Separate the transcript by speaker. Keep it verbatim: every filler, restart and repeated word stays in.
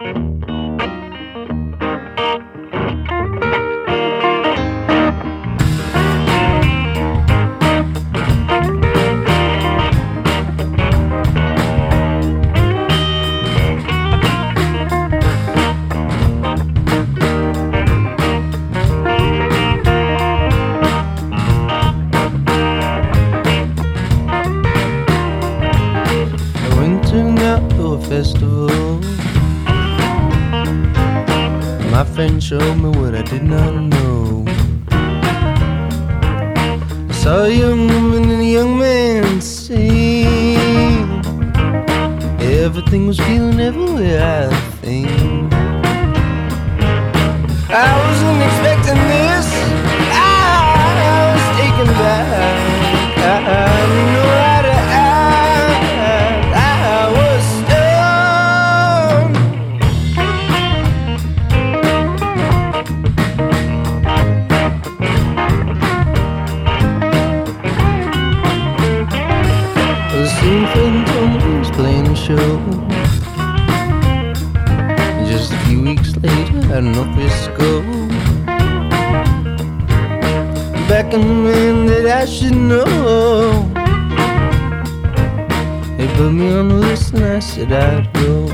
Speaker 1: Festival. My friend showed me what I did not know. I saw a young woman and a young man sing. Everything was feeling everywhere, I think. I wasn't expecting this. I was taken back. I didn't know how to act. I was playing a show. Just a few weeks later, I had no place to go. Back in the man that I should know. They put me on the list and I said I'd go.